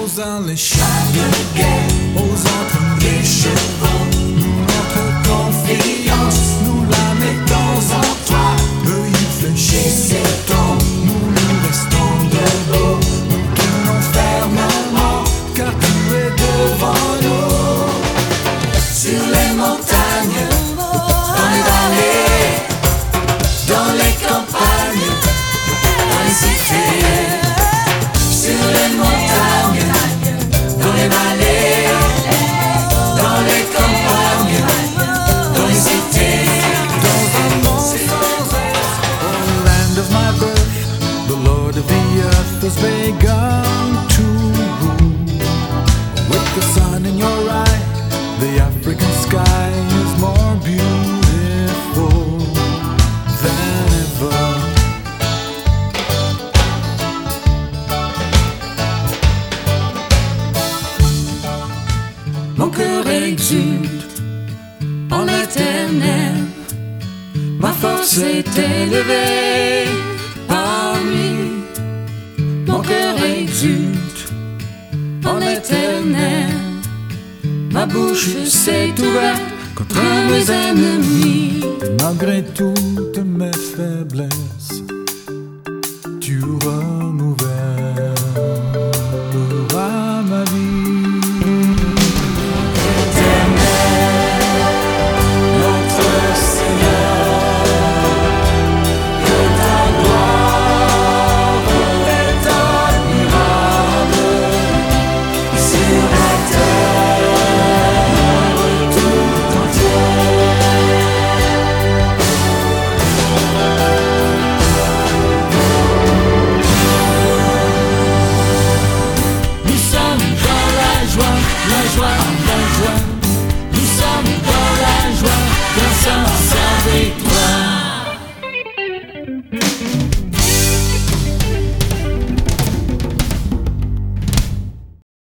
aux alléchants de guerre, aux entraînes des chevaux. Notre confiance, nous la mettons en toi. Eux ils fléchissent et tombent, nous restons debout. Nous tenons fermement, car tu es devant nous. Sur les montagnes, dans les vallées, dans les campagnes, dans les cités. Sur les montagnes, dans les vallées, dans les campagnes, dans les cités. Dans un monde sans reste, oh land of my birth, the Lord of the earth has begun to rule. With the sun in your eye, the African sky is more beautiful than ever. Mon cœur exulte en l'Éternel, ma force est élevée par lui. Mon cœur exulte en l'Éternel, ma bouche s'est ouverte contre mes ennemis. Malgré toutes mes faiblesses,